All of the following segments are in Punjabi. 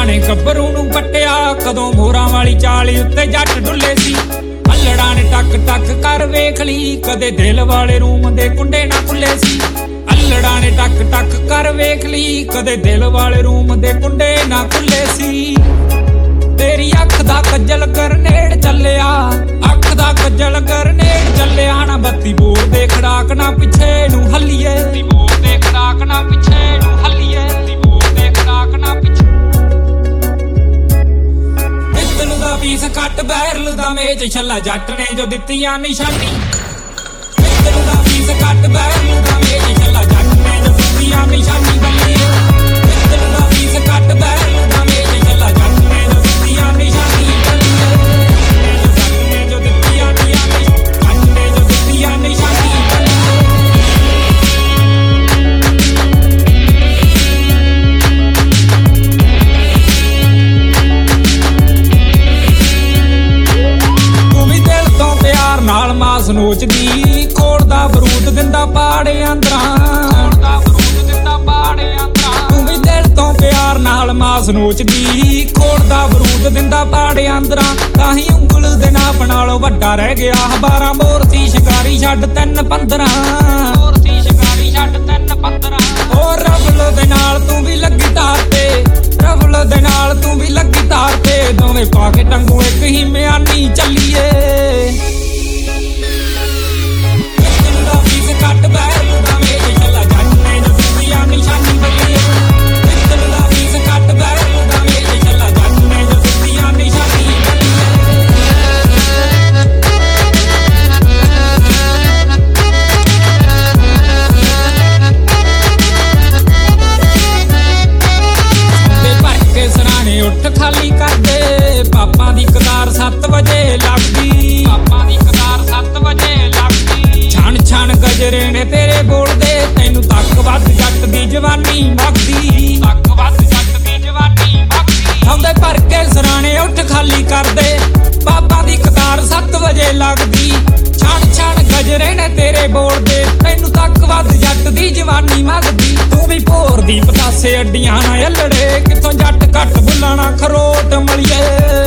ਨੇ ਗੱਭਰੂ ਨੂੰ ਪੱਟਿਆ ਕਦੋਂ ਮੋਰਾਂ ਵਾਲੀ ਚਾਲੀ ਉੱਤੇ ਜੱਟ ਡੁੱਲੇ ਸੀ। ਅਲੜਾਂ ਨੇ ਟੱਕ ਟੱਕ ਕਰ ਵੇਖ ਲਈ ਕਦੇ ਦਿਲ ਵਾਲੇ ਰੂਮ ਦੇ ਕੁੰਡੇ ਨਾ ਖੁੱਲੇ ਸੀ। ਅਲੜਾਂ ਨੇ ਟੱਕ ਟੱਕ ਕਰ ਵੇਖ ਲਈ ਕਦੇ ਦਿਲ ਵਾਲੇ ਰੂਮ ਦੇ ਕੁੰਡੇ ਨਾ ਖੁੱਲੇ ਸੀ। ਤੇਰੀ ਅੱਖ ਦਾ ਕੱਜਲ ਗਰਨੇਡ ਚੱਲਿਆ, ਅੱਖ ਦਾ ਕੱਜਲ ਗਰਨੇਡ ਚੱਲਿਆ ਨਾ। ਬੱਤੀ ਬੋਰ ਦੇ ਖੜਾਕ ਨਾ ਪਿੱਛੇ ਨੂੰ ਹੱਲੀਏ, ਬੱਤੀ ਬੋਰ ਦੇ ਖੜਾਕ ਨਾ ਪਿੱਛੇ ਨੂੰ ਹੱਲੀਏ, ਬੱਤੀ ਬੋਰ ਦੇ ਖੜਾਕ ਨਾ ਪਿੱਛੇ। ਪਿੱਤਲ ਦਾ ਪੀਸ ਕੱਟ ਬੈਰਲ ਦਾ ਮੇਜ ਛੱਲਾ ਜੱਟ ਨੇ ਜੋ ਦਿੱਤੀਆਂ ਨਿਸ਼ਾਨੀ। ਪਿੱਤਲ ਦਾ ਪੀਸ ਕੱਟ ਬੈਰਲ ਦਾ ਮੇਜ ਛੱਲਾ ਜੱਟ ਨੇ ਜੋ ਦਿੱਤੀਆਂ ਨਿਸ਼ਾਨੀ ਬੱਲੀਏ। ਪਿੱਤਲ ਦਾ ਪੀਸ ਕੱਟ ਬੈਰਲ ਦਾ ਮੇਜ ਛੱਲਾ ਜੱਟ ਨੇ ਜੋ ਦਿੱਤੀਆਂ ਨਿਸ਼ਾਨੀ ਬੱਲੀਏ। ਜੱਟ ਨੇ ਜੋ ਦਿੱਤੀਆਂ ਨਿਸ਼ਾਨੀ, ਜੱਟ ਨੇ ਜੋ ਦਿੱਤੀਆਂ ਨਿਸ਼ਾਨੀ ਬੱਲੀਏ। ਤੂੰ ਵੀ ਦਿਲ ਤੋਂ ਪਿਆਰ ਨਾਲ ਮਾਸ ਨੋਚਦੀ, ਕੋੜ ਦਾ ਬਰੂਦ ਦਿੰਦਾ ਪਾੜੇ ਅੰਦਰਾਂ, ਕੋੜ ਦਾ ਬਰੂਦ ਦਿੰਦਾ ਪਾੜੇ ਅੰਦਰਾਂ। ਤੂੰ ਵੀ ਦਿਲ ਤੋਂ ਪਿਆਰ ਨਾਲ ਮਾਸ ਨੋਚਦੀ, ਕੋੜ ਦਾ ਬਰੂਦ ਦਿੰਦਾ ਪਾੜੇ ਅੰਦਰਾਂ। ਤਾਂ ਹੀ ਉਂਗਲ ਦੇ ਨਾਪ ਨਾਲੋਂ ਵੱਡਾ ਰਹਿ ਗਿਆ 12 ਮੋਰਤੀ ਸ਼ਿਕਾਰੀ ਛੱਡ 3-15, ਮੋਰਤੀ ਸ਼ਿਕਾਰੀ ਛੱਡ 3-15। ਉਹ ਰਫਲ ਦੇ ਨਾਲ ਤੂੰ ਵੀ ਲੱਗੀ ਤਾਰ ਤੇ, ਰਫਲ ਦੇ ਨਾਲ ਤੂੰ ਵੀ ਲੱਗੀ ਤਾਰ ਤੇ। ਦੋਵੇਂ ਪਾ ਕੇ ਟੰਗੂ ਇੱਕ ਹੀ ਮਿਆਨੀ ਚੱਲੀਏ। ਕੱਟ ਬੈਰਲ ਦਾ ਮੇਜ ਛੱਲਾ ਜੱਟ ਨੇ ਜੋ ਦਿੱਤੀਆਂ ਨਿਸ਼ਾਨੀ ਬੱਲੀਏ। ਪਿੱਤਲ ਦਾ ਪੀਸ ਕੱਟ ਬੈਰਲ ਦਾ ਮੇਜ ਛੱਲਾ ਜੱਟ ਨੇ ਜੋ ਦਿੱਤੀਆਂ ਨਿਸ਼ਾਨੀ ਬੱਲੀਏ। ਸੌਦੇ ਭਰ ਕੇ ਸਰਾਣੇ ਉੱਠ ਖਾਲੀ ਕਰਦੇ, ਪਾਪਾਂ ਦੀ ਕਤਾਰ 7 ਵਜੇ ਲੱਗਦੀ, ਪਾਪਾਂ ਦੀ ਕਤਾਰ 7 ਵਜੇ ਲੱਗਦੀ। ਛਣ ਛਣ ਗਜਰੇ ਨੇ ਤੇਰੇ ਬੋਲਦੇ, ਤੈਨੂੰ ਤੱਕ ਵੱਧ ਜੱਟ ਦੀ ਜਵਾਨੀ ਮੱਗਦੀ, ਤੱਕ ਵੱਧ ਜੱਟ ਦੀ ਜਵਾਨੀ ਮੱਗਦੀ। ਸੌਦੇ ਭਰ ਕੇ ਸਰਾਣੇ ਉੱਠ ਖਾਲੀ ਕਰਦੇ, ਬਾਬਾ ਦੀ ਕਤਾਰ 7 ਵਜੇ ਲੱਗਦੀ। ਛਣ ਛਣ ਗਜਰੇ ਨੇ ਤੇਰੇ ਬੋਲਦੇ, ਤੈਨੂੰ ਤੱਕ ਵੱਧ ਜੱਟ ਦੀ ਜਵਾਨੀ ਮੱਗਦੀ। ਤੂੰ ਵੀ ਭੋਰ ਦੀ ਪਤਾਸੇ ਅੱਡੀਆਂ ਨਾ ਅਲੜੇ, ਕਿੱਥੋਂ ਜੱਟ ਘੱਟ ਬੁੱਲਣਾ ਖਰੋਟ ਮਲੀਏ।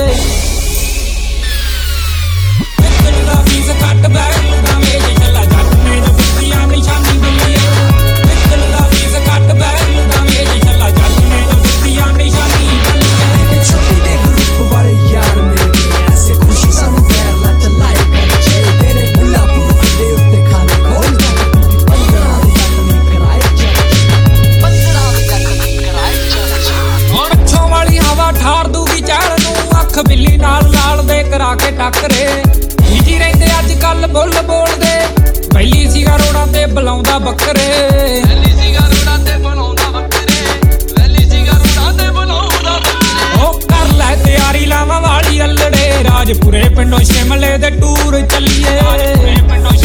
ਪਿੱਤਲ ਦਾ ਪੀਸ ਕੱਟ ਬੈਰਲ ਦਾ ਮੇਜ ਛੱਲਾ ਜੱਟ ਨੇ ਜੋ ਦਿੱਤੀਆਂ ਨਿਸ਼ਾਨੀ ਬੱਲੀਏ। ਪਿੱਤਲ ਦਾ ਪੀਸ ਕੱਟ ਬੈਰਲ ਦਾ ਮੇਜ ਛੱਲਾ ਜੱਟ ਨੇ ਜੋ ਦਿੱਤੀਆਂ ਨਿਸ਼ਾਨੀ ਬੱਲੀਏ। ਛੋਟੇ ਦੇ ਗਰੁੱਪ ਵਾਲੇ ਯਾਰ ਮਿਲ ਗਏ, ਐਸੇ ਖੁਸ਼ੀ ਸਾਨੂੰ ਪੈਰ ਲੱਤ ਲਾਏ ਬੱਚੇ। ਤੇਰੇ ਬੁੱਲਾ ਪੁੱਤ ਦੇ ਉੱਤੇ ਖਾਣੇ ਖੋਲ ਜਾ, 15 ਦੇ ਜੱਟ ਨਹੀਂ ਕਰਾਏ ਚਰਚ, 15 ਦੇ ਜੱਟ ਨਹੀਂ ਕਰਾਏ ਚਰਚ। ਹੁਣ ਪਿੱਛੋਂ ਵਾਲੀ ਹਵਾ ਠਾਰ ਦੂਗੀ ਚੈਲ ਨੂੰ, ਅੱਖ ਬਿੱਲੀ ਨਾਲ ਲਾਲ ਦੇ ਕਰਾ ਕੇ ਟੱਕਰੇ। ਬੀਜੀ ਰਹਿੰਦੇ ਅੱਜ ਕੱਲ ਬੁੱਲ ਬੋਲਦੇ, ਪਹਿਲੀ ਸੀਗਾ ਰੋੜਾਂ ਤੇ ਬੁਲਾਉਂਦਾ ਬੱਕਰੇ, ਪਹਿਲੀ ਸੀਗਾ ਰੋੜਾਂ ਤੇ ਬੁਲਾਉਂਦਾ ਬੱਕਰੇ, ਪਹਿਲੀ ਸੀਗਾ ਰੋੜਾਂ ਤੇ ਬੁਲਾਉਂਦਾ ਬੱਕਰੇ। ਉਹ ਕਰ ਲੈ ਤਿਆਰੀ ਲਾਵਾਂ ਵਾਲੀ ਅਲੜੇ, ਰਾਜਪੁਰੇ ਪਿੰਡੋਂ ਸ਼ਿਮਲੇ ਦੇ ਟੂਰ ਚੱਲੀਏ, ਰਾਜਪੁਰੇ ਪਿੰਡੋਂ